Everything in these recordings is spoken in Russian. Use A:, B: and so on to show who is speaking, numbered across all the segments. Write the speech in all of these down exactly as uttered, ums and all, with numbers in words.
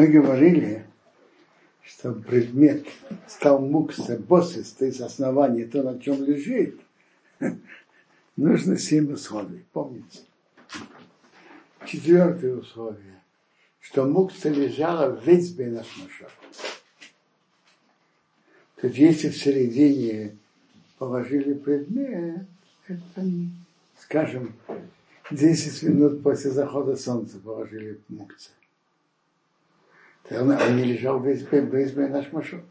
A: Мы говорили, что предмет стал мукса босис, то есть основание, то, на чем лежит, нужно семь условий, помните? Четвертое условие, что мукса лежала весь бенашмашот. То есть если в середине положили предмет, это, скажем, десять минут после захода солнца положили мукса. Он, он не лежал весь весь бенашмашот.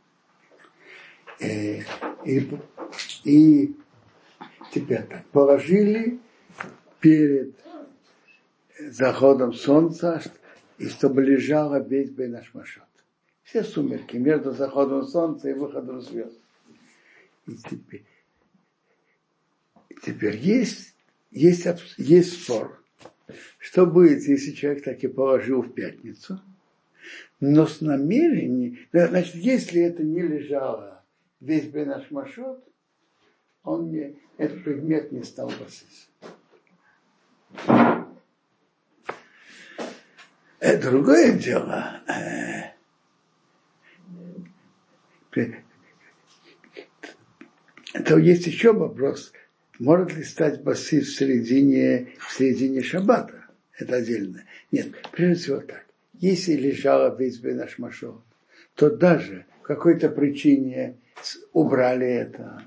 A: И, и, и теперь так, положили перед заходом солнца, и чтобы лежало весь бенашмашот. Все сумерки между заходом солнца и выходом звезд. И теперь, теперь есть, есть, есть спор, что будет, если человек так и положил в пятницу, но с намерением, значит, если это не лежало весь бенашмашот, он не, этот предмет не стал басис. Это другое дело. То есть еще вопрос, может ли стать басис в середине, в середине шаббата? Это отдельно. Нет, прежде всего так. Если лежала весь бенашмашот, то даже по какой-то причине убрали это,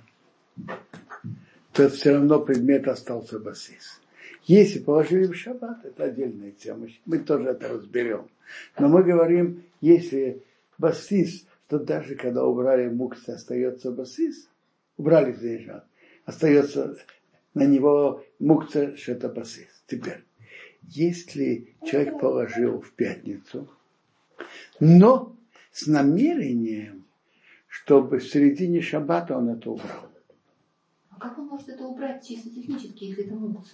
A: то все равно предмет остался басис. Если положили в шаббат, это отдельная тема, мы тоже это разберем. Но мы говорим, если басис, то даже когда убрали мукса, остается басис, убрали зейжат, остается на него мукса, что это басис. Теперь, если человек положил в пятницу, но с намерением, чтобы в середине шаббата он это убрал.
B: А как он может это убрать чисто технически, если это мукса?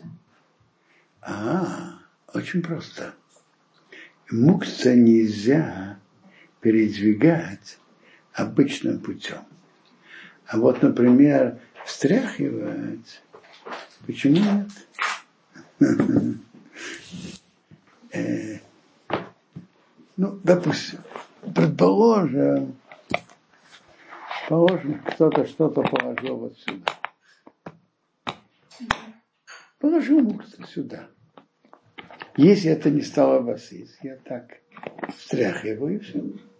A: А, очень просто. Мукса нельзя передвигать обычным путем. А вот, например, встряхивать, почему нет? э, ну, допустим, предположим, положим, кто-то что-то положил вот сюда. Положил муксу сюда. Если это не стало басис, я так встряхиваю и все.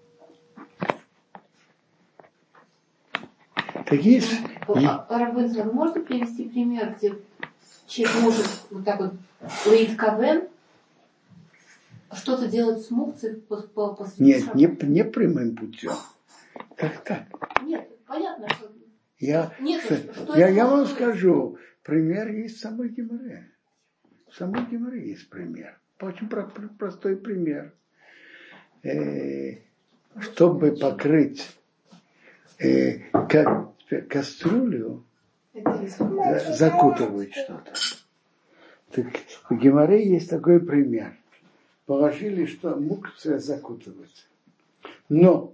A: Так есть...
B: Рабынцев, вы можете привести пример, где человек может вот так вот лейт кавен что-то делать с мукцией по, по, по
A: Нет, не, не прямым путем. Как так?
B: Нет, понятно, что...
A: Я,
B: Нет,
A: что,
B: что
A: я, я вам скажу, пример есть в самой Геморе. В самой Геморе есть пример. Очень про, про, простой пример. Э, чтобы покрыть э, как, кастрюлю, за, закутывают что-то. Так, в Геморе есть такой пример. Положили, что мукция закутывается. Но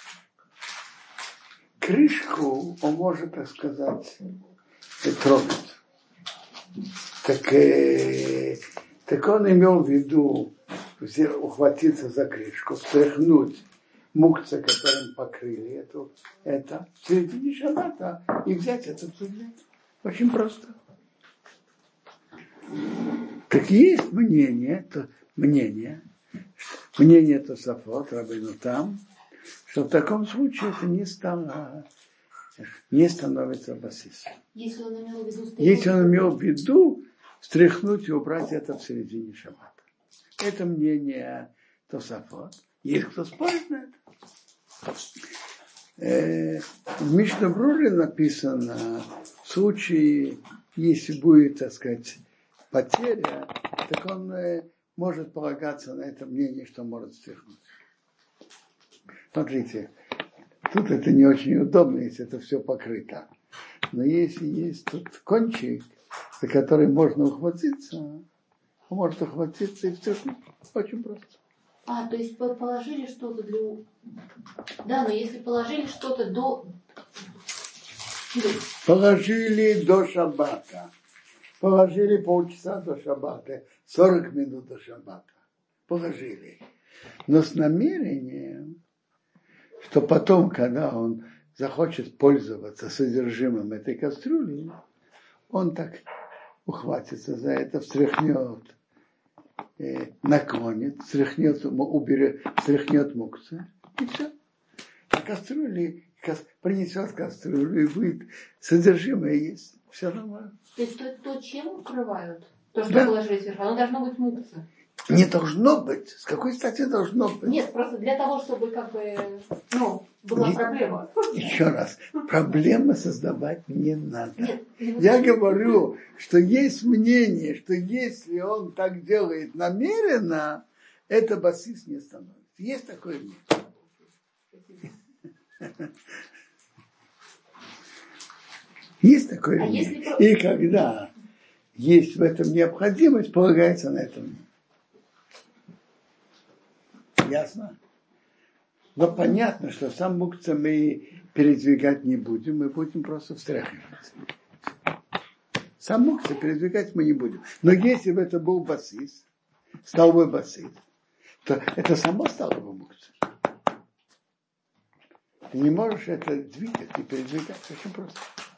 A: крышку он может, так сказать, трогать. Так, э, так он имел в виду ухватиться за крышку, встряхнуть мукца, которым покрыли эту, это в середине шаббата и взять этот предмет. Очень просто. Так есть мнение, то, мнение, мнение Тосафот, Рабейну Там, что в таком случае это не стало, не становится басисом.
B: Если он имел в виду,
A: Если он имел в виду стряхнуть и убрать это в середине шаббата. Это мнение Тосафот. Есть кто спорит на это? Э, в Мишна Бруре написано, в случае, если будет, так сказать, потеря, так он э, может полагаться на это мнение, что может стряхнуть. Смотрите, тут это не очень удобно, если это все покрыто. Но если есть тут кончик, за который можно ухватиться, он может ухватиться и встряхнуть. Очень просто.
B: А, то есть положили что-то для... Да, но если положили что-то до...
A: Положили до шаббата. Положили полчаса до шаббата. сорок минут до шаббата. Положили. Но с намерением, что потом, когда он захочет пользоваться содержимым этой кастрюли, он так ухватится за это, встряхнет, э, наклонит, встряхнет, уберет, встряхнет мукцы, и все. А кастрюли кас, принесет кастрюлю и будет содержимое есть. Все нормально.
B: То есть то, то чем укрывают? То, что
A: да.
B: положили сверху, оно должно быть мукцы.
A: Не должно быть. С какой стати должно быть?
B: Нет, просто для того, чтобы как бы, ну, была
A: не,
B: проблема.
A: Еще раз. Проблемы создавать не надо.
B: Нет,
A: Я говорю, что есть мнение, что если он так делает намеренно, это басис не становится. Есть такое мнение. Есть такое
B: а
A: мнение.
B: Если...
A: И когда есть в этом необходимость, полагается на это мнение. Ясно? Но понятно, что сам мукца мы передвигать не будем, мы будем просто встряхивать. Сам мукца передвигать мы не будем. Но если бы это был басис, стал бы басис, то это само стало бы мукца. Ты не можешь это двигать и передвигать. Очень просто.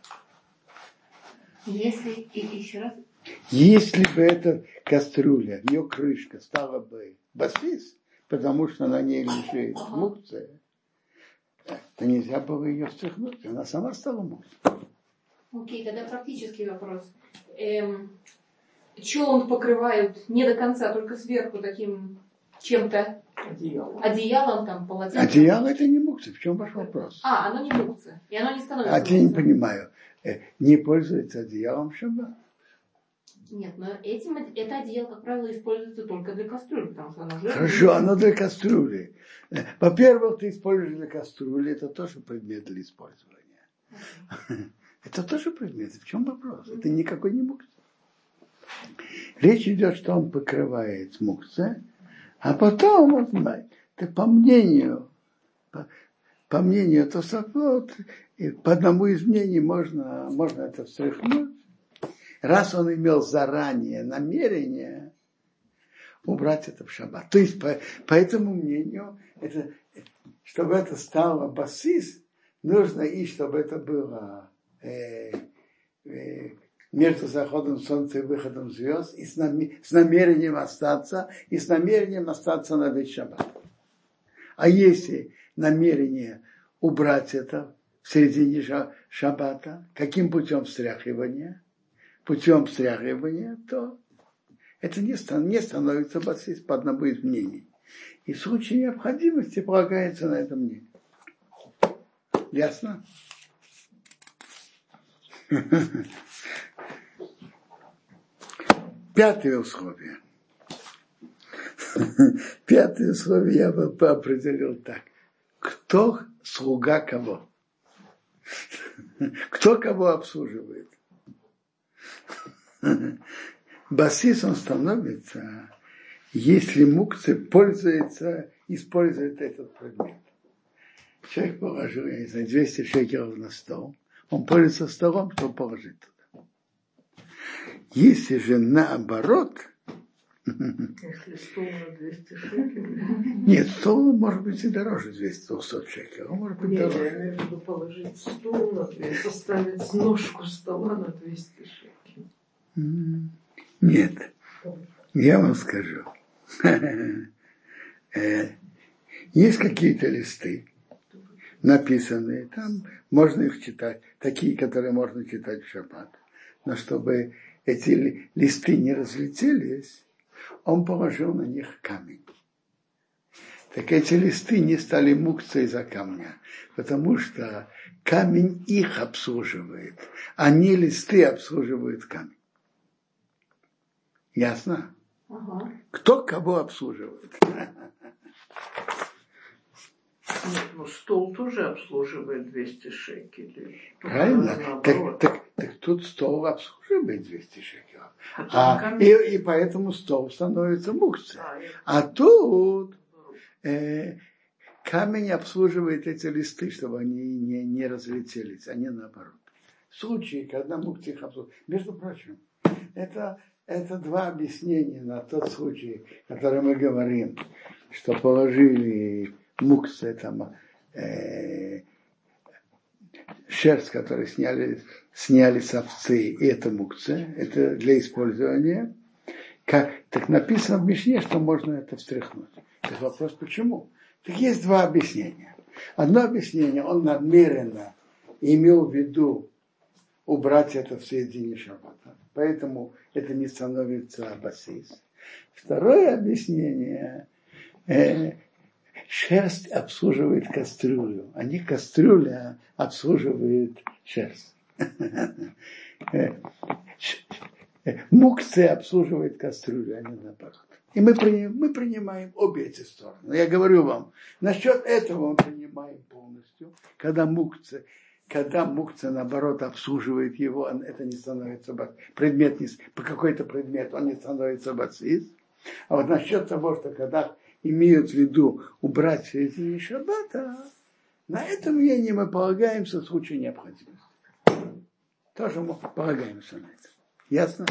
B: Если, и еще раз.
A: Если бы эта кастрюля, ее крышка стала бы басис, потому что на ней лежит ага. мукция, то нельзя было ее встряхнуть. Она сама стала мукцией.
B: Окей, тогда практический вопрос. Эм, что он покрывают не до конца, только сверху таким чем-то? Одеялом. Одеялом там, полотенцем?
A: Одеяло это не мукция. В чем ваш вопрос?
B: А, оно не мукция. И оно не становится
A: А
B: мукцией.
A: я не понимаю. Не пользуется одеялом в шаббат?
B: Нет, но этим, это одеяло, как правило, используется только для кастрюли, потому что оно жирное.
A: Хорошо, оно для кастрюли. Во-первых, ты используешь для кастрюли, это тоже предмет для использования. Okay. Это тоже предмет. В чем вопрос? Mm-hmm. Это никакой не мукция. Речь идет, что он покрывает мукция, а потом, вот, это по мнению, по, по мнению Тосафот, по одному из мнений можно, можно это встряхнуть. Раз он имел заранее намерение убрать это в шаббат. То есть, по, по этому мнению, это, чтобы это стало басис, нужно и чтобы это было э, э, между заходом солнца и выходом звезд, и с, нами, с намерением остаться, и с намерением остаться на весь шаббат. А если намерение убрать это в середине шаббата, каким путем встряхивания? Путем встряхивания, то это не, не становится басис по одному из мнений. И в случае необходимости полагается на это мнение. Ясно? Пятое условие. Пятое условие я бы определил так. Кто слуга кого? Кто кого обслуживает? Басис он становится, если мукция пользуется, использует этот предмет. Человек положил, я не знаю, двести шекелов на стол. Он пользуется столом, чтобы положить туда. Если же наоборот...
C: Если стол на двести шекелей?
A: Нет, стол может быть и дороже двести-двести шекелей. Он может быть
C: Нет,
A: дороже.
C: я имею в виду положить стол на двести, поставить ножку стола на двести шекелей.
A: Нет, я вам скажу. Есть какие-то листы, написанные, там можно их читать, такие, которые можно читать в шаббат. Но чтобы эти листы не разлетелись, он положил на них камень. Так эти листы не стали мукцией из-за камня, потому что камень их обслуживает, а не листы обслуживают камень. Ясно?
B: Ага.
A: Кто кого обслуживает?
C: Нет, ну стол тоже обслуживает двести шекелей.
A: Правильно? Так, так, так тут стол обслуживает двести шекелей.
C: А,
A: а, и, и поэтому стол становится мукцией. А, а тут э, камень обслуживает эти листы, чтобы они не, не разлетелись, а не наоборот. В случае, когда мукция их обслуживает. Между прочим, это... Это два объяснения на тот случай, о котором мы говорим. что положили мукцы, там, э, шерсть, которую сняли, сняли с овцы, и это мукцы, это для использования. Как, так написано в Мишне, что можно это встряхнуть. Так вопрос, почему? Так есть два объяснения. Одно объяснение, он намеренно имел в виду убрать это в середине шаббата. Поэтому это не становится басис. Второе объяснение, э, шерсть обслуживает кастрюлю, а не кастрюля обслуживает шерсть. Мукция обслуживает кастрюлю, а не наоборот. И мы принимаем, мы принимаем обе эти стороны. Я говорю вам, насчет этого мы принимаем полностью. Когда мукция, когда мукция, наоборот, обслуживает его, это не становится предмет, не, по какой-то предмет он не становится бацис. А вот насчет того, что когда имеют в виду убрать в середине шаббата, на это мнение мы полагаемся в случае необходимости. Тоже мы полагаемся на это. Ясно?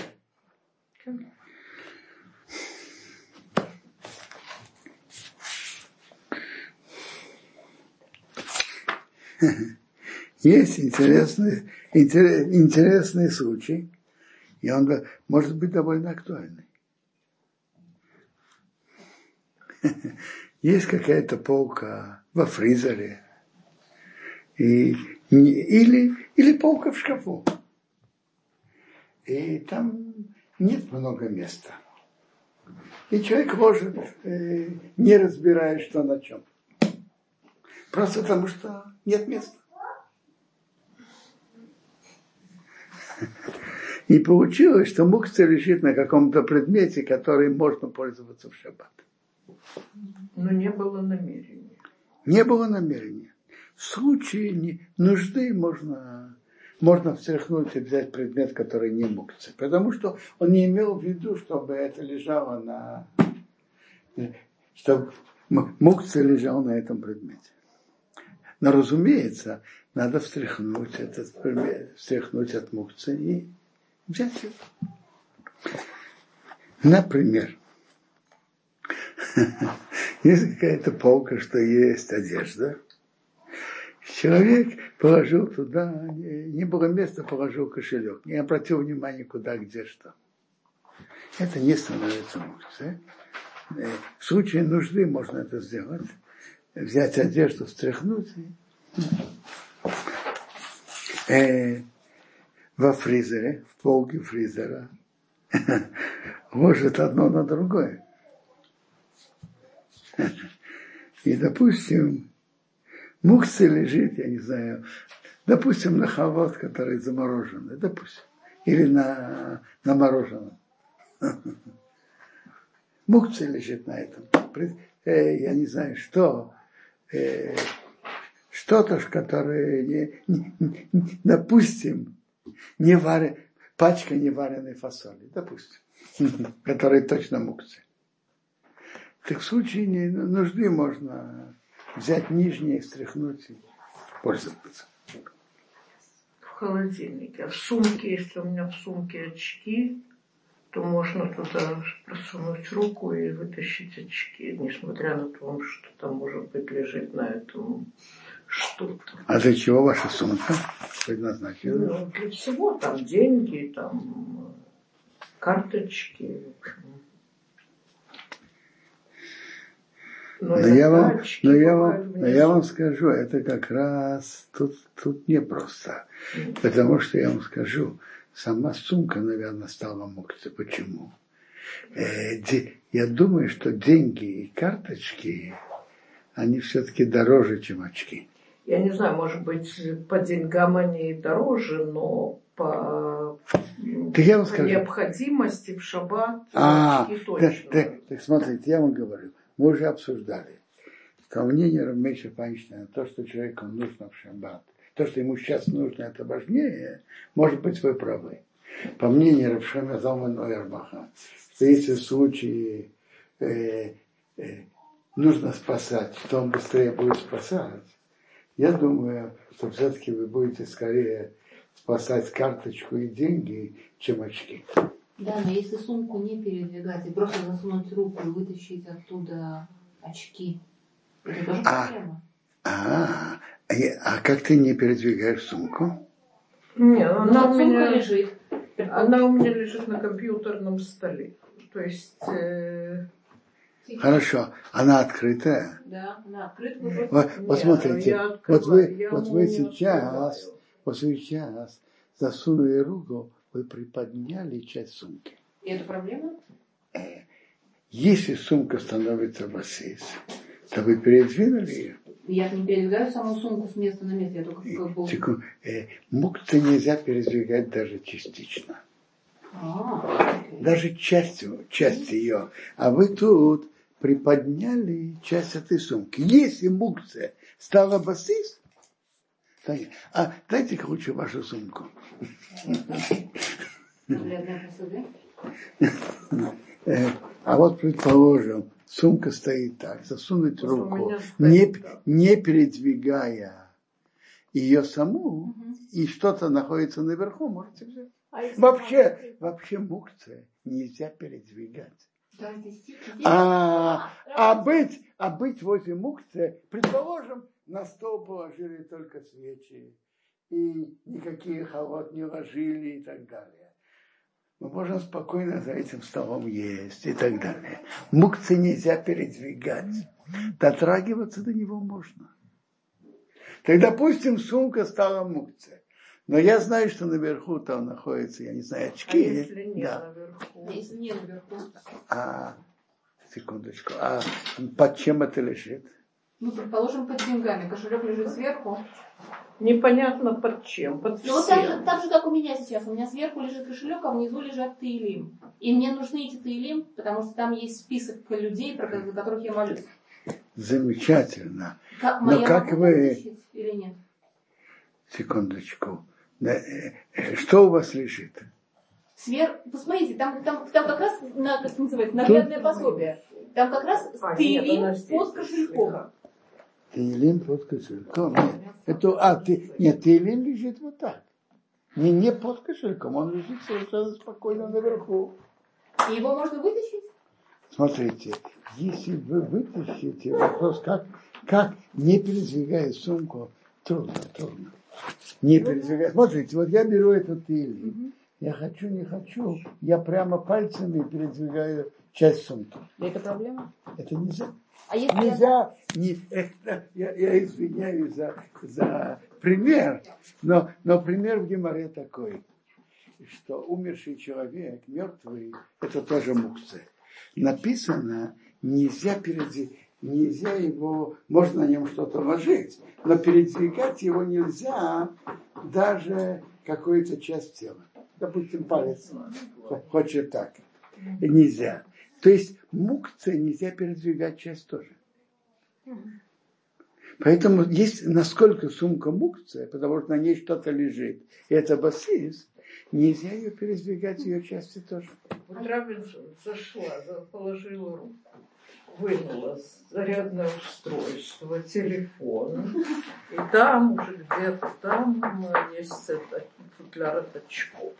A: Есть интересный, интересный случай, и он может быть довольно актуальный. Есть какая-то полка во фризере, и, или, или полка в шкафу. И там нет много места. И человек ложит, э, не разбирая, что на чем. Просто потому, что нет места. И получилось, что мукция лежит на каком-то предмете, который можно пользоваться в шаббат.
C: Но не было намерения.
A: Не было намерения. В случае нужды можно, можно встряхнуть и взять предмет, который не мукция. Потому что он не имел в виду, чтобы это лежало на... чтобы мукция лежал на этом предмете. Но, разумеется, надо встряхнуть этот предмет, встряхнуть от мукции и взять его. Например, есть какая-то полка, что есть одежда. Человек положил туда, не было места, положил кошелек. Не обратил внимания, куда, где, что. Это не становится мукцией. В случае нужды можно это сделать. Взять одежду, встряхнуть. Э, во фризере, в полке фризера, ложит одно на другое. И, допустим, мукция лежит, я не знаю, допустим, на халат, который замороженный, допустим, или на, на мороженом. Мукция лежит на этом. Э, я не знаю, что... Э, что-то, которое, не, не, не, допустим, не варя, пачка невареной фасоли, допустим, которая точно мукция. Так в случае нужды можно взять нижнее, встряхнуть и пользоваться.
C: В холодильнике. А в сумке, если у меня в сумке очки, то можно туда просунуть руку и вытащить очки, несмотря на то, что там, может быть, лежит на этом что-то.
A: А для чего ваша сумка предназначена?
C: Ну, для всего, там деньги, там карточки. Но,
A: но, я вам, но, я вам, но я вам скажу, это как раз тут, тут непросто. Mm. Потому что я вам скажу, сама сумка, наверное, стала мукцией. Почему? Э, де, я думаю, что деньги и карточки, они все-таки дороже, чем очки.
C: Я не знаю, может быть, по деньгам они дороже, но по, по необходимости в шаббат
A: а,
C: очки точно.
A: Так, так, так смотрите, я вам говорю. Мы уже обсуждали, что мнение Рав Мейша Файнштейна, то, что человеку нужно в шаббат, то, что ему сейчас нужно, это важнее, может быть, вы правы. По мнению Рав Шломо Залман Ойербаха, что если в случае э, э, нужно спасать, то он быстрее будет спасать, я думаю, что все-таки вы будете скорее спасать карточку и деньги, чем очки.
B: Да, но если сумку не передвигать и просто засунуть руку и вытащить оттуда очки. Это тоже
A: А,
B: проблема.
A: а, а, а как ты не передвигаешь сумку?
C: Нет, она,
B: Ну,
C: у меня,
B: лежит.
C: она у меня лежит на компьютерном столе. То есть... Э...
A: Хорошо, она открытая?
B: Да, она открыта.
A: Вот, вот смотрите, вот вы, вот вы сейчас,
C: открываю.
A: вот вы сейчас засунули руку, вы приподняли часть сумки.
B: И это проблема?
A: Если сумка становится бассейс, то вы передвинули ее?
B: Я не передвигаю саму сумку с места на место. Я только как бы...
A: Секунду. Э, мукцы нельзя передвигать даже частично.
B: А,
A: даже частью, часть ее. А вы тут приподняли часть этой сумки. Если мукция стала бассейс, то нет. А дайте-ка лучше вашу сумку. А вот, предположим, сумка стоит так, засунуть руку, не, не передвигая ее саму, угу. И что-то находится наверху, можете взять. А вообще, вообще мукция нельзя передвигать.
B: Да,
A: а, а, быть, а быть возле мукция, предположим, на стол положили только свечи, и никакие халат не ложили и так далее. Мы можем спокойно за этим столом есть и так далее. Мукция нельзя передвигать. Дотрагиваться до него можно. Так, допустим, сумка стала мукция. Но я знаю, что наверху там находятся, я не знаю, очки.
C: А если не
A: да.
C: наверху?
B: Если не наверху.
A: А, секундочку. А под чем это лежит?
B: Ну, предположим, под деньгами. Кошелек лежит сверху.
C: Непонятно под чем. Под
B: ну, вот так же, так же, как у меня сейчас. У меня сверху лежит кошелек, а внизу лежат Теилим. И мне нужны эти Теилим, потому что там есть список людей, про которых я молюсь.
A: Замечательно.
B: Как,
A: но как вы...
B: Или нет?
A: Секундочку. Что у вас лежит?
B: Сверх... Посмотрите, там, там, там как раз, на, как называется, наглядное Тут... пособие. Там как раз а, Теилим под кошельком.
A: Теилим под кошельком. Нет, это, а, ты, нет, Теилим лежит вот так. Не, не под кошельком, он лежит совершенно спокойно наверху.
B: И его можно вытащить?
A: Смотрите, если вы вытащите, вопрос, как, как не передвигая сумку, трудно, трудно. Не передвигая. Смотрите, вот я беру этот Теилим. Угу. Я хочу, не хочу, я прямо пальцами передвигаю часть сумки.
B: Это проблема?
A: Это нельзя.
B: А если
A: нельзя, я... Не, это, я, я извиняюсь за, за пример, но, но пример в Гемаре такой, что умерший человек, мертвый, это тоже мукция. Написано, нельзя передвигать, нельзя его, можно на нем что-то ложить, но передвигать его нельзя даже какую-то часть тела. Допустим, палец хочет так. Нельзя. То есть мукция нельзя передвигать часть тоже. Поэтому есть насколько сумка мукция, потому что на ней что-то лежит, и это бассейс, нельзя ее передвигать, ее части тоже.
C: Вот Робинсон зашла, положила руку, вынула зарядное устройство, телефон, и там уже где-то там есть это, футляр от очков.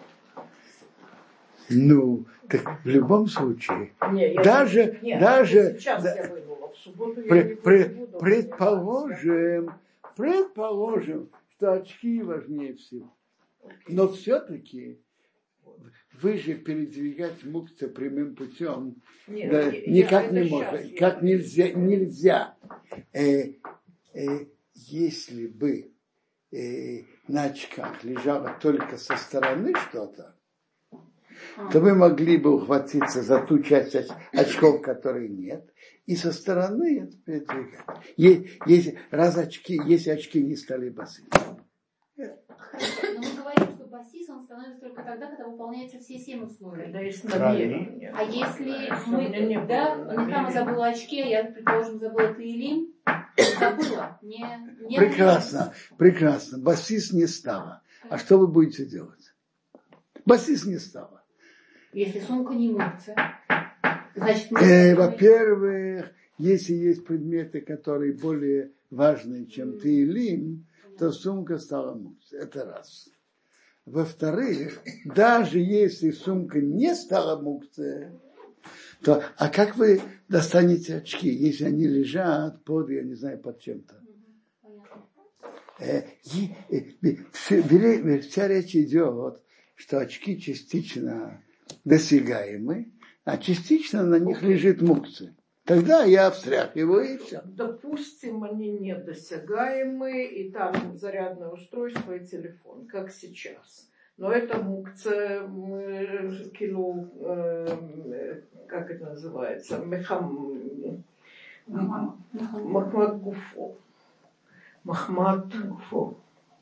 A: Ну, так в любом случае,
C: не,
A: даже,
C: не,
A: даже,
C: сейчас
A: да,
C: я вынула, в субботу
A: при,
C: я не
A: при,
C: буду,
A: предположим, предположим, что очки важнее всего. Но все-таки вы же передвигать мукция прямым путем
C: Нет,
A: да,
C: я,
A: никак
C: я,
A: не можно, как нельзя, нельзя. Э, э, если бы э, на очках лежало только со стороны что-то, то вы могли бы ухватиться за ту часть очков, которой нет, и со стороны это передвигать. Если, раз очки, если очки не стали бассейс.
B: Но мы говорим, что бассейс он становится только тогда, когда выполняются все семь условий.
C: Да, есть намерение.
B: А если
C: да,
B: мы, да, Нехама забыла очки, а я, предположим, забыла Теилим, забыла. Не, не
A: прекрасно, не прекрасно. Бассейс не стало. А что вы будете делать? Бассейс не стало.
B: Если сумка не мукция, значит...
A: Э, во-первых, если есть предметы, которые более важные, чем Теилим, то сумка стала мукцией. Это раз. Во-вторых, даже если сумка не стала мукцией, то а как вы достанете очки, если они лежат под, я не знаю, под чем-то? Э, и, э, все, вся речь идет, что очки частично досягаемы, а частично на них лежит мукция. Тогда я встряхиваю и все.
C: Допустим, они недосягаемы, и там зарядное устройство и телефон, как сейчас. Но это мукция, кило, э, как это называется, мехам, махмад гуфо. Махмад гуфо.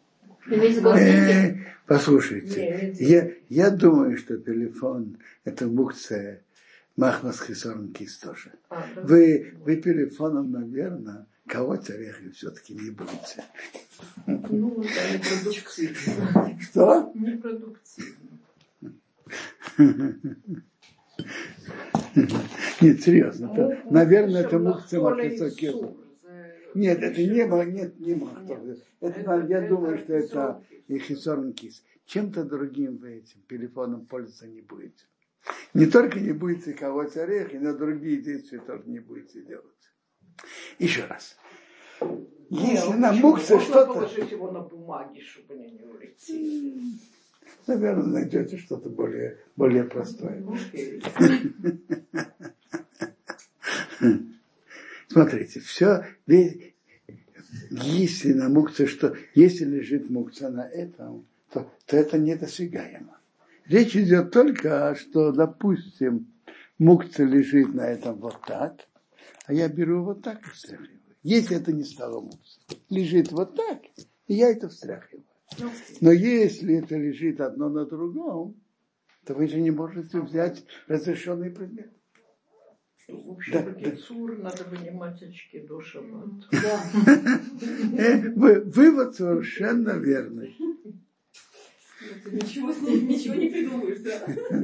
A: Э, послушайте, я, я думаю, что телефон это мукция Махмас Хисорн Кис тоже. А, да. Вы, вы телефоном, наверное, колоть орехи все-таки не будете.
C: Ну, это непродуктивно.
A: Что?
C: Непродуктивно.
A: Нет, серьезно. Ну, это, наверное, это мукция Махмаса Кисорн. Нет, это не было, нет, не Махмас. Это, это, я это, думаю, это что это и Хисорн Кис. Чем-то другим вы этим телефоном пользоваться не будете. Не только не будете колоть орехи, но другие действия тоже не будете делать. Еще раз. Если на мукце что-то...
C: положить его на бумаге, чтобы они не улетели.
A: Наверное, найдете что-то более, более простое. Смотрите, все, если на мукце, что если лежит мукца на этом, то, то это недосягаемо. Речь идет только, что, допустим, мукца лежит на этом вот так, а я беру вот так и встряхиваю. Если это не стало мукца, лежит вот так, и я это встряхиваю. Но если это лежит одно на другом, то вы же не можете взять разрешенный предмет.
C: В общем, да, да. Надо вынимать очки до шаббата.
A: Вывод совершенно верный.
B: Ничего с ним, ничего не придумаешь, да?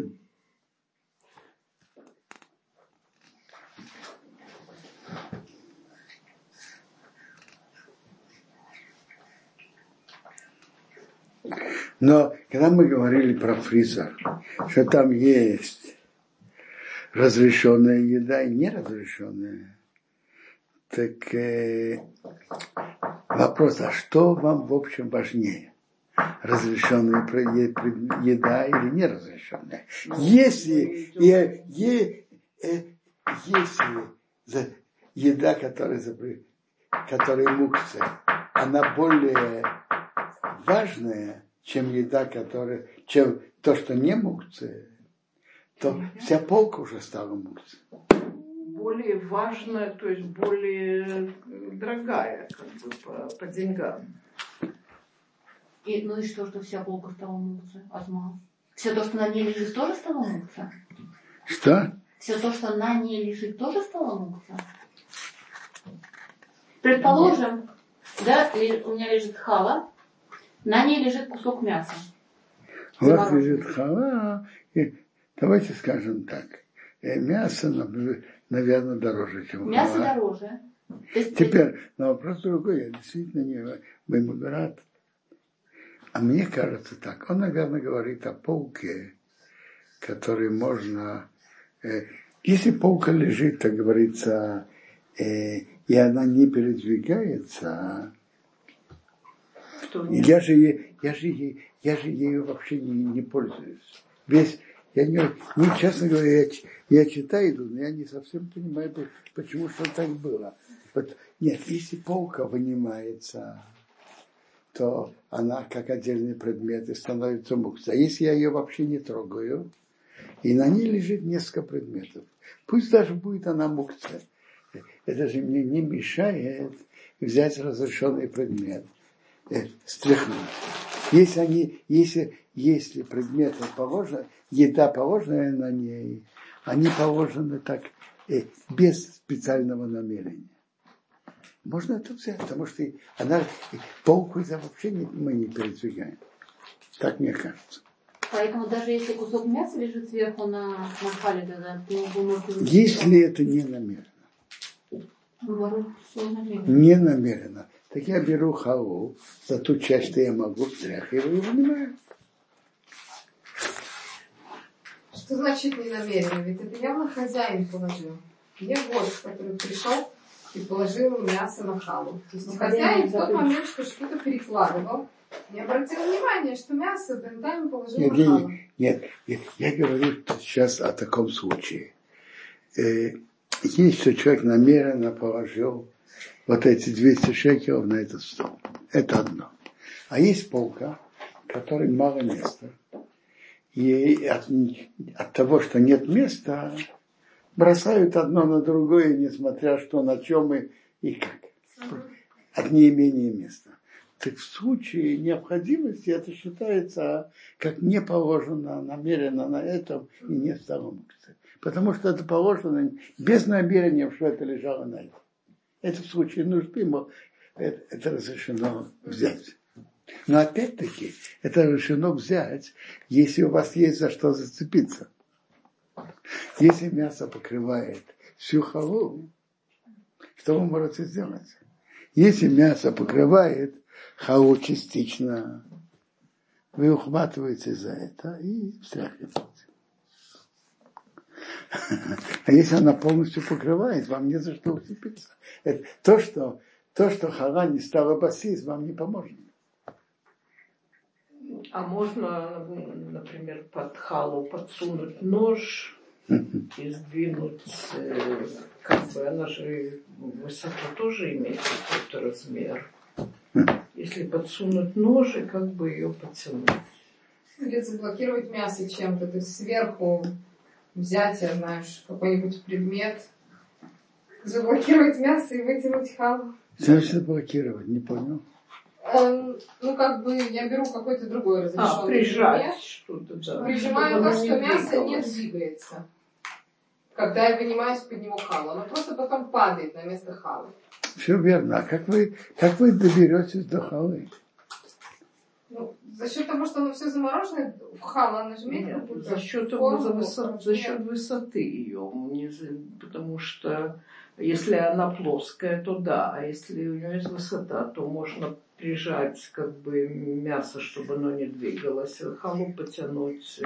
A: Но когда мы говорили про фризер, что там есть разрешенная еда и неразрешенная, так э, вопрос, а что вам в общем важнее? Разрешенная еда или неразрешенная? Если, е, е, э, если еда, которая, которая мукция, она более важная, чем еда, которая, чем то, что не мукция, то вся полка уже стала мукцией.
C: Более важная, то есть более дорогая, как бы по, по деньгам.
B: И, ну и что, что вся полка стала мукцией? Азмал. Все то, что на ней лежит, тоже стало мукцией?
A: Что?
B: Все то, что на ней лежит, тоже стало мукцией? Предположим, да, у меня лежит хала, на ней лежит кусок мяса.
A: У вас лежит хала, и давайте скажем так, мясо, наверное, дороже, чем
B: мясо
A: хала.
B: Мясо дороже.
A: Теперь, на вопрос другой, я действительно не моему брат. А мне кажется так, он, наверное, говорит о полке, которой можно... Э, если полка лежит, так говорится, э, и она не передвигается, я же, я, же, я же ею вообще не, не пользуюсь. Весь, я не, не, честно говоря, я, я читаю, но я не совсем понимаю, почему что так было. Вот, нет, если полка вынимается, то она как отдельный предмет и становится мукцией. А если я ее вообще не трогаю, и на ней лежит несколько предметов, пусть даже будет она мукция, это же мне не мешает взять разрешенный предмет, э, стряхнуть. Если они, если, если предметы положены, еда положена на ней, они положены так, э, без специального намерения. Можно это взять, потому что она полку это вообще не, мы не передвигаем. Так мне кажется.
B: Поэтому даже если кусок мяса лежит сверху на, на хале, тогда вы можете...
A: Если это не намеренно.
B: Наоборот, намеренно.
A: Не намеренно. Так я беру халу, за ту часть, что я могу встряхиваю и вынимаю.
D: Что значит не намеренно? Ведь это явно хозяин положил. Не гость, который пришел и положил мясо на халу. То есть хозяин в тот момент, что что-то перекладывал, не обратил внимания, что мясо бентами положил
A: нет,
D: на халу.
A: Нет, нет, я говорю сейчас о таком случае. Если человек намеренно положил вот эти двести шекелов на этот стол. Это одно. А есть полка, в которой мало места. И от, от того, что нет места, бросают одно на другое, несмотря что на чем и, и как. От неимения места. Так в случае необходимости это считается как не положено намеренно на этом и не стало мукцы. Потому что это положено без намерения, что это лежало на этом. Это в случае нужды, это, это разрешено взять. Но опять-таки, это разрешено взять, если у вас есть за что зацепиться. Если мясо покрывает всю халу, что вы можете сделать? Если мясо покрывает халу частично, вы ухватываете за это и встряхиваете. А если она полностью покрывает, вам не за что уцепиться. Это то, что, то, что хала не стала басис, вам не поможет.
C: А можно, например, под халу подсунуть нож и сдвинуть, как бы она же высоту тоже имеет какой-то размер. Если подсунуть нож и как бы ее потянуть.
D: Или заблокировать мясо чем-то, то есть сверху взять, я знаешь, какой-нибудь предмет, заблокировать мясо и вытянуть халу.
A: Значит, заблокировать, не понял.
D: Он, ну, как бы я беру какой-то другой разрешенный
C: а, прижать
D: предмет,
C: что-то, да.
D: прижимаю так, что мясо
C: двигалось.
D: не двигается. Когда я вынимаюсь под него халу, оно просто потом падает на место халы.
A: Все верно. А как вы, как вы доберетесь до халы?
D: Ну, за счет того, что оно все заморожено, в халу она же имеет какую-то
C: за счет
D: форму,
C: за, высот, за счет высоты ее, не за, потому что если она плоская, то да, а если у нее есть высота, то можно прижать как бы мясо, чтобы оно не двигалось, халу потянуть.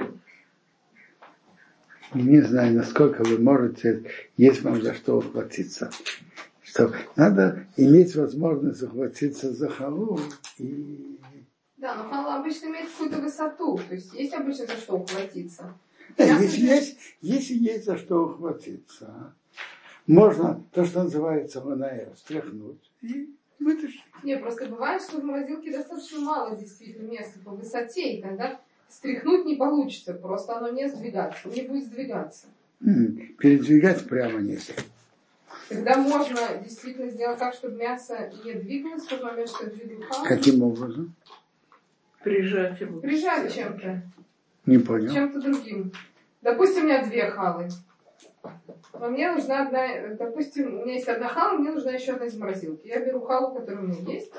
A: Не знаю, насколько вы можете, есть вам за что ухватиться. Что надо иметь возможность ухватиться за халу и...
D: Да, но хала обычно имеет какую-то высоту, то есть есть обычно за что ухватиться.
A: Да, если, есть, если есть за что ухватиться, можно то, что называется ванаэр, стряхнуть и вытащить.
D: Не, просто бывает, что в морозилке достаточно мало действительно места по высоте, и тогда стряхнуть не получится, просто оно не сдвигается, не будет сдвигаться.
A: М-м, передвигать прямо нельзя.
D: Тогда можно действительно сделать так, чтобы мясо не двигалось в тот момент, что я двигаю халу.
A: Каким образом?
C: Прижать его.
D: Прижать чем-то.
A: Не понял.
D: Чем-то другим. Допустим, у меня две халы. Но мне нужна одна, допустим, у меня есть одна хала, мне нужна еще одна из морозилки. Я беру халу, которая у меня есть,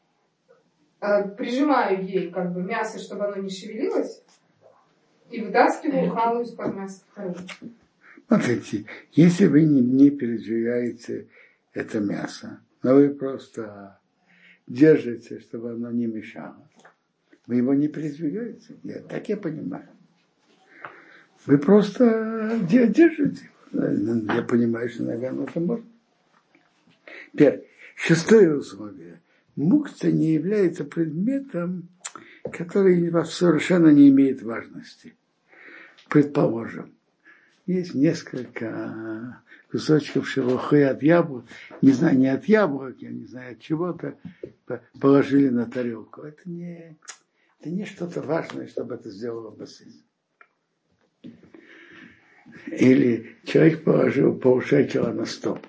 D: прижимаю ей как бы мясо, чтобы оно не шевелилось, и вытаскиваю халу из-под мяса вторую.
A: Смотрите, если вы не, не пережигаете это мясо, но вы просто держите, чтобы оно не мешало, вы его не передвигаете. Я, так я понимаю. Вы просто держите. Я понимаю, что, наверное, это можно. Теперь, шестое условие. Мукция не является предметом, который совершенно не имеет важности. Предположим, есть несколько кусочков шелухи от яблок, не знаю, не от яблок, я не знаю, от чего-то, положили на тарелку. Это не, это не что-то важное, чтобы это сделало бассейн. Или человек положил полшекела на стол.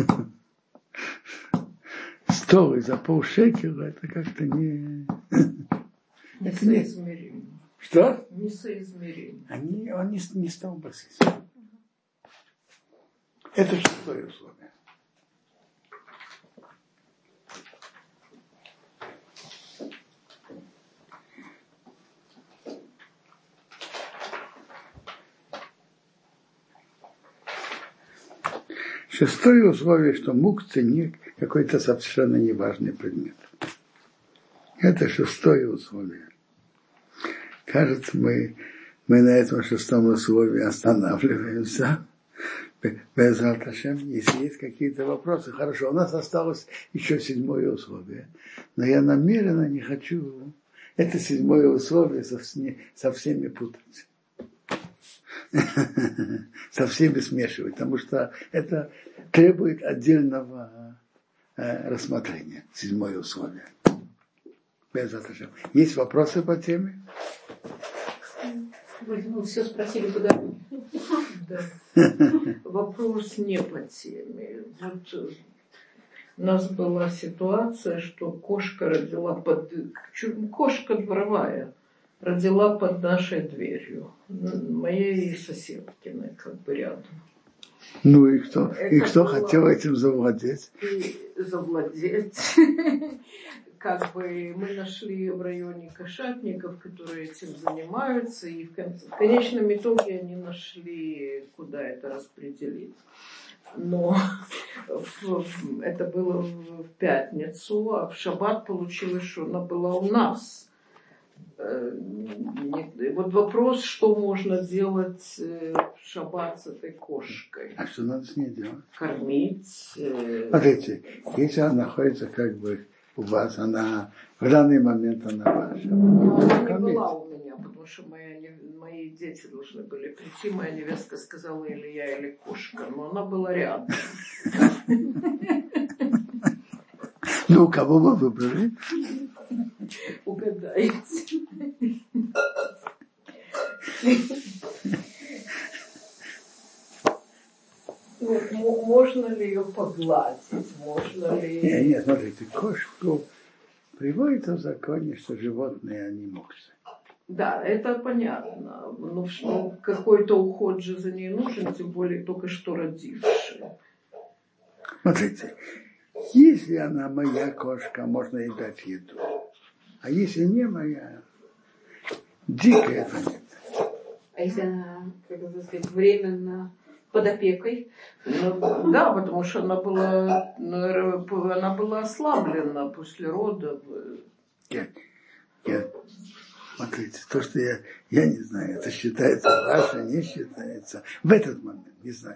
A: Стол из-за полшекела, это как-то не...
C: Несоизмеримо.
A: Что?
C: Несоизмеримо.
A: Они, он не, не стал бассейн. Это шестое условие. Шестое условие, что мукция не какой-то совершенно неважный предмет. Это шестое условие. Кажется, мы Мы на этом шестом условии останавливаемся. Без Алташем, если есть какие-то вопросы, хорошо. У нас осталось еще седьмое условие. Но я намеренно не хочу это седьмое условие со, со всеми путать. Со всеми смешивать. Потому что это требует отдельного э, рассмотрения. Седьмое условие. Без Алташем. Есть вопросы по теме?
B: Ну, все спросили туда.
C: Да. Вопрос не по теме. Вот у нас была ситуация, что кошка родила под... Кошка дворовая родила под нашей дверью. Моей соседкиной, как бы рядом.
A: Ну и кто?
C: Это
A: и кто
C: было...
A: хотел этим завладеть?
C: И завладеть. Как бы мы нашли в районе кошатников, которые этим занимаются, и в, конце, в конечном итоге они нашли, куда это распределить. Но в, в, это было в пятницу, а в шаббат получилось, что она была у нас. Вот вопрос, что можно делать в шаббат с этой кошкой.
A: А что надо с ней делать?
C: Кормить.
A: Смотрите, если она находится как бы у вас, она в данный момент она ваша.
C: Но она не была у меня, потому что моя, мои дети должны были прийти. Моя невестка сказала, или я, или кошка. Но она была рядом.
A: Ну, кого вы выбрали?
C: Угадайте. Ну, можно ли ее погладить? Можно ли...
A: Нет, нет, смотрите, кошку приводит в законе, что животные, они муксы.
C: Да, это понятно. Но что какой-то уход же за ней нужен, тем более только что родившая.
A: Смотрите, если она моя кошка, можно ей дать еду. А если не моя, дикая это нет.
B: А если она, как это сказать, временно под опекой?
C: Ну, да, потому что она была, она была ослаблена после родов.
A: Я, я, смотрите, то, что я, я не знаю, это считается ваше, не считается. В этот момент, не знаю.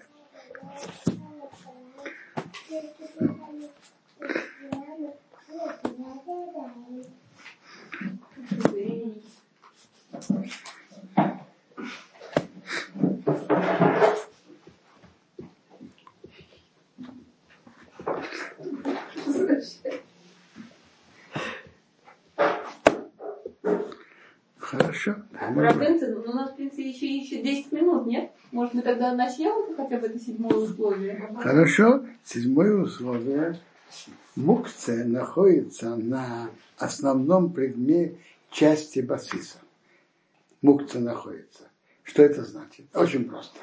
A: Хорошо.
B: Рабынцы, у нас, в принципе, еще, еще десять минут, нет? Может, мы тогда начнем хотя бы это седьмое условие?
A: Хорошо. Седьмое условие. Мукция находится на основном предмете части басиса. Мукция находится. Что это значит? Очень просто.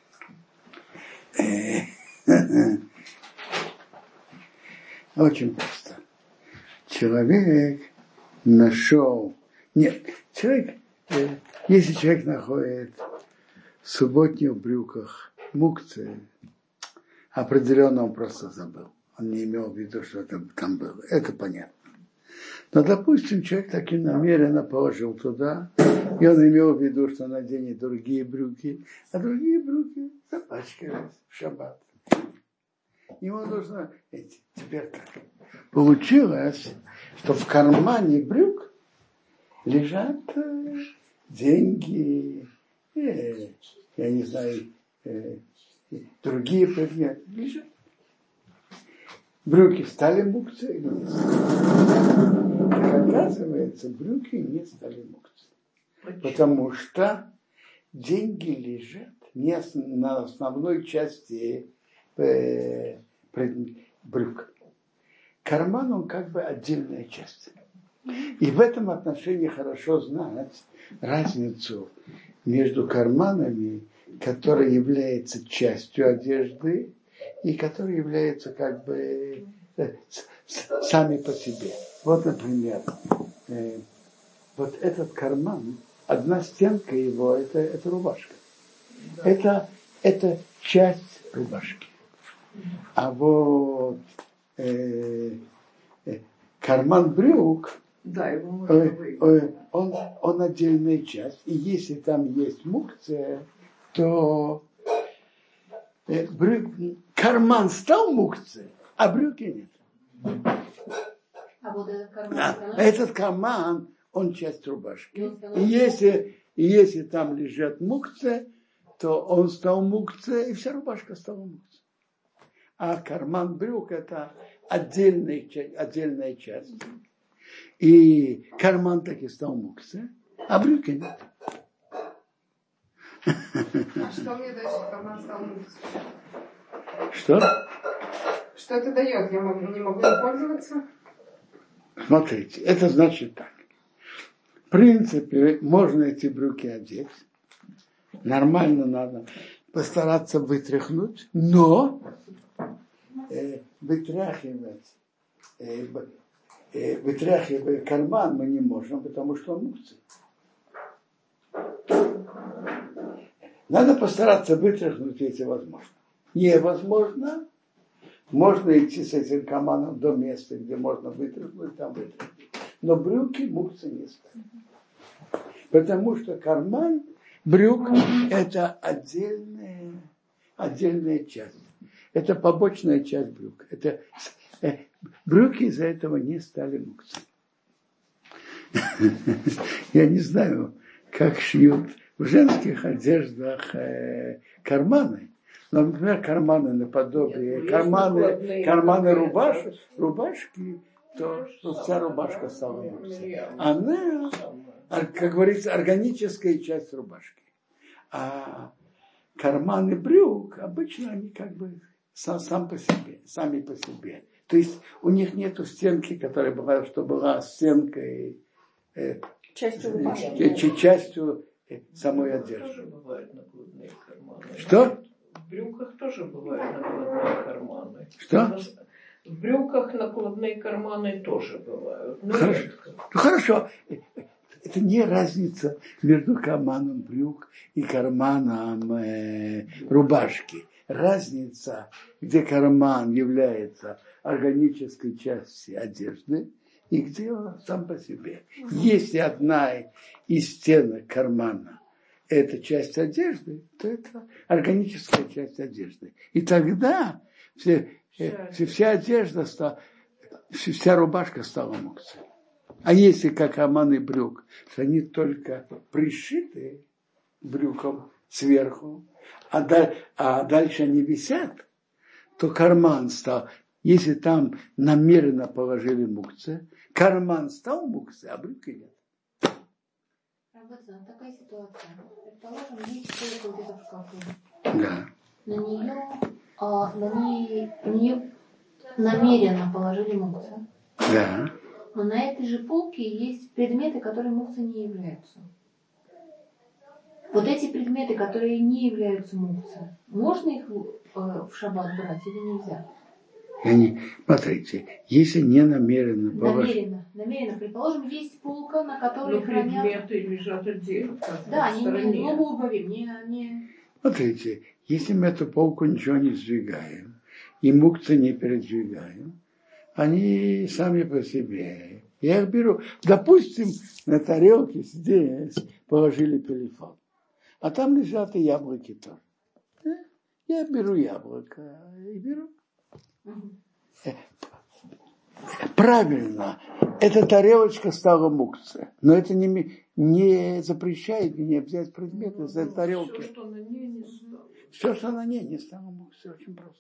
A: Очень просто. Человек нашел... Нет, человек, если человек находит в субботних брюках мукции, определенно он просто забыл. Он не имел в виду, что это там было. Это понятно. Но, допустим, человек таки намеренно положил туда, и он имел в виду, что наденет другие брюки, а другие брюки запачкались в шаббат. Ему нужно... Теперь так. Получилось, что в кармане брюк лежат деньги, э, я не знаю, э, другие предметы. Лежат. Брюки стали мукцией или не стали? Как оказывается, брюки не стали мукцией. Потому что деньги лежат не на основной части э, брюк. Карман, он как бы отдельная часть. И в этом отношении хорошо знать разницу между карманами, которые являются частью одежды, и которые являются как бы э, с, сами по себе. Вот, например, э, вот этот карман, одна стенка его, это, это рубашка. Да. Это, это часть рубашки. А вот э, э, карман брюк,
C: Да, его можно выиграть.
A: Он, он отдельная часть. И если там есть мукция, то брюк, карман стал мукцией, а брюки нет.
B: А вот этот карман,
A: а, этот карман, он часть рубашки. И если, и если там лежат мукция, то он стал мукцией, и вся рубашка стала мукцией. А карман брюк это отдельная, отдельная часть. И карман таки стал мукцией, а брюки нет.
D: А что мне дальше карман стал мукцией?
A: Что?
D: Что это дает? Я могу, не могу им пользоваться?
A: Смотрите, это значит так. В принципе, можно эти брюки одеть. Нормально надо постараться вытряхнуть, но э, вытряхивать, э, э, вытряхивая карман мы не можем, потому что он мукция. Надо постараться вытряхнуть, если возможно. Невозможно. Можно идти с этим карманом до места, где можно вытряхнуть, там вытряхнуть. Но брюки мукции не ставят. Потому что карман брюк – это отдельная, отдельная часть. Это побочная часть брюк. Это, э, брюки из-за этого не стали мукцией. Я не знаю, как шьют в женских одеждах э, карманы. Но, например, карманы наподобие, Нет, карманы, карманы рубаш, рубашки, то, то вся рубашка стала мукцией. Она, как говорится, органическая часть рубашки. А карманы брюк, обычно они как бы сам, сам по себе, сами по себе. То есть у них нету стенки, которая была, что была стенкой, э, частью рубашки, частью э, самой одежды. Что?
C: В брюках тоже бывают накладные карманы.
A: Что?
C: В брюках накладные карманы тоже бывают. Но
A: хорошо.
C: редко.
A: Ну, хорошо. Это не разница между карманом брюк и карманом э, рубашки. Разница, где карман является органической частью одежды и где он сам по себе. Если одна из стенок кармана это часть одежды, то это органическая часть одежды. И тогда все, вся, э, вся одежда, стала, вся рубашка стала мукцией. А если как карман и брюк, что они только пришиты брюком сверху, а, да, а дальше они висят, то карман стал, если там намеренно положили мукцию, карман стал мукцией, а брюки нет.
B: Такая ситуация. Предположим, есть полка где-то в шкафу.
A: Да.
B: На нее, а, на ней, на нее намеренно положили мукцию.
A: Да.
B: Но на этой же полке есть предметы, которые мукцией не являются. Вот эти предметы, которые не являются мукцией, можно их э, в шаббат брать или нельзя?
A: Они, смотрите, если не намеренно положить...
B: Намеренно, намеренно. Предположим, есть полка, на которой
C: Но
B: хранят...
C: предметы лежат отдельно.
B: Да, они не, ну, в обуви, не, не...
A: Смотрите, если мы эту полку ничего не сдвигаем, и мукцы не передвигаем, они сами по себе. Я их беру. Допустим, на тарелке здесь положили телефон, а там лежат и яблоки тоже. Я беру яблоко и беру. Правильно, эта тарелочка стала мукцией, но это не, не запрещает мне взять предметы из этой тарелки.
C: Все, что на ней не стало.
A: Все, что на ней не стало мукцией, очень просто.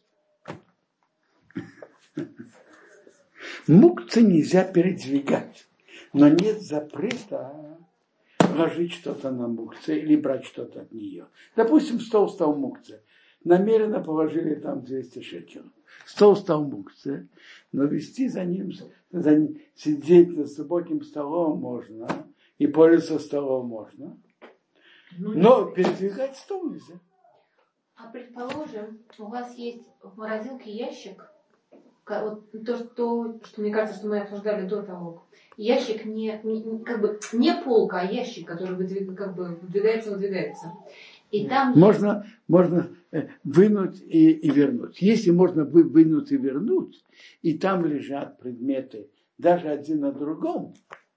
A: Мукцы нельзя передвигать, но нет запрета ложить что-то на мукце или брать что-то от нее. Допустим, стол стал мукце, намеренно положили там двести шекелей. Стол стал мукце, но вести за ним, за, сидеть за субботним столом можно, и пользоваться столом можно, но передвигать стол нельзя.
B: А предположим, у вас есть в морозилке ящик, вот то, что, что мне кажется, что мы обсуждали до того. Ящик не, не как бы не полка, а ящик, который выдвиг, как бы выдвигается, выдвигается. И там
A: можно, есть... можно вынуть и, и вернуть. Если можно вынуть и вернуть, и там лежат предметы, даже один на другом,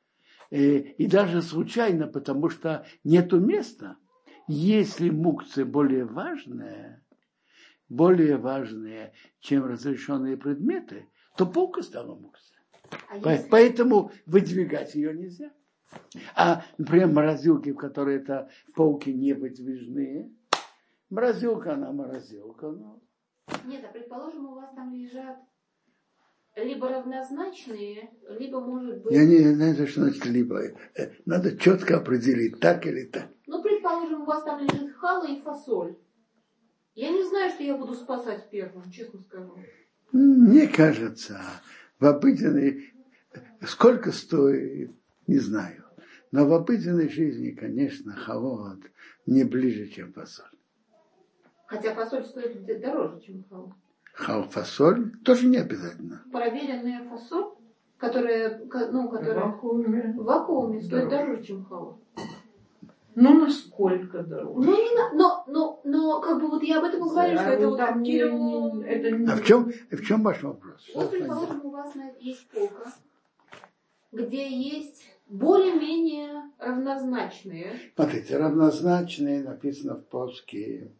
A: и даже случайно, потому что нету места. Если мукция более важная, более важная, чем разрешенные предметы, то полка стала мукцией. А если... Поэтому выдвигать ее нельзя. А, например, морозилки, в которые это полки не выдвижные, морозилка, она морозилка. Но...
B: Нет, а предположим, у вас там лежат либо равнозначные, либо, может быть...
A: Я не знаю, что значит либо. Надо четко определить, так или так.
B: Ну, предположим, у вас там лежит хала и фасоль. Я не знаю, что я буду спасать первым, честно скажу.
A: Мне кажется, в обыденной... Сколько стоит, не знаю. Но в обыденной жизни, конечно, халот не ближе, чем фасоль.
B: Хотя фасоль стоит дороже, чем хала.
A: Хал фасоль тоже не обязательно.
B: Проверенная фасоль, которая, ну, которая
C: в вакууме,
B: в вакууме стоит дороже, чем хала.
C: Ну, насколько дороже?
B: Ну, не на, но, но, но, как бы вот я об этом говорю, что
C: а
B: это вот
C: там не,
B: кило...
C: не, это не...
A: А в чем, в чем ваш вопрос?
B: Вот, предположим, у вас есть полка, где есть более-менее равнозначные.
A: Смотрите, равнозначные написано в Поске.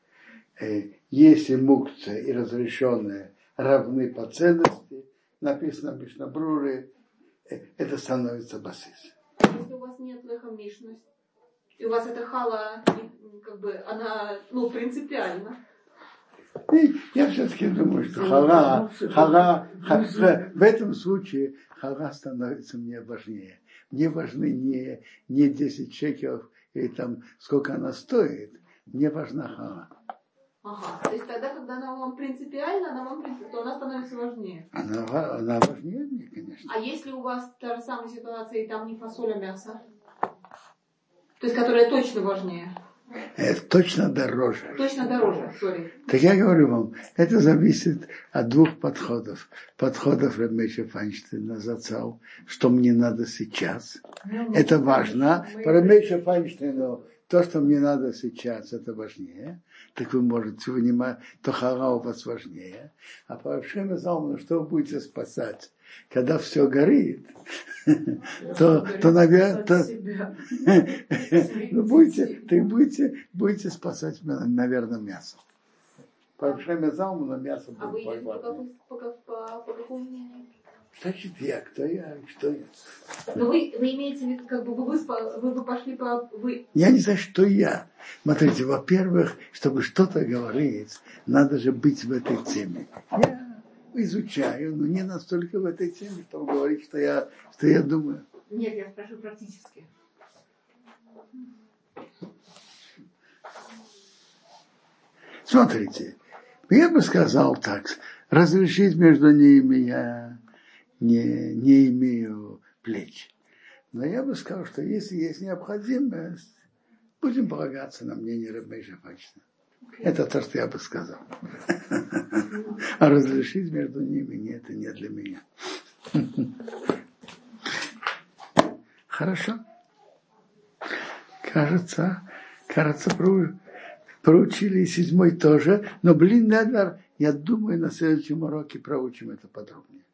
A: Если мукция и разрешенные равны по ценности, написано в Мишнабруре, это становится басис.
B: Если у вас нет лехамишность, и у вас эта хала, как бы, она, ну, принципиально.
A: И я все-таки думаю, что хала, хала, хала, в этом случае хала становится мне важнее. Мне важны не, не десять шекелов или там сколько она стоит, мне важна хала.
B: Ага, то есть тогда, когда она вам принципиальна, она вам принципиальна, то она становится важнее.
A: Она, она важнее мне, конечно.
B: А если у вас та же самая ситуация, и там не фасоль, а мясо? То есть, которая точно важнее?
A: Это точно дороже.
B: Точно дороже, сори.
A: Так я говорю вам, это зависит от двух подходов. Подходов Рабмейша Файнштейна Зацал, что мне надо сейчас. Это важно. По Рабмейшу Файнштейну то, что мне надо сейчас, это важнее. Так вы можете вынимать, то хала у вас важнее. А по Рабшему Залману, что вы будете спасать? Когда все горит, то, то, наверное, будете, ты будете, будете спасать, наверное, мясо. По Рабшему Залману мясо будет.
B: А вы идете по, по, по, по какому мнению?
A: Значит, я, кто я, что я.
B: Но вы, вы имеете в виду, как бы вы, вы, вы пошли по... Вы...
A: Я не знаю, что я. Смотрите, во-первых, чтобы что-то говорить, надо же быть в этой теме. Я изучаю, но не настолько в этой теме, чтобы говорить, что я, что я думаю.
B: Нет, я спрашиваю практически.
A: Смотрите, я бы сказал так, разрешить между ними я не, не имею плеч. Но я бы сказал, что если есть необходимость, будем полагаться на мнение Рабмейша Файнштейна. Okay. Это то, что я бы сказал. А разрешить между ними нет, это не для меня. Хорошо. Кажется, кажется, проучили седьмой тоже. Но, блин, наверное, я думаю, на следующем уроке проучим это подробнее.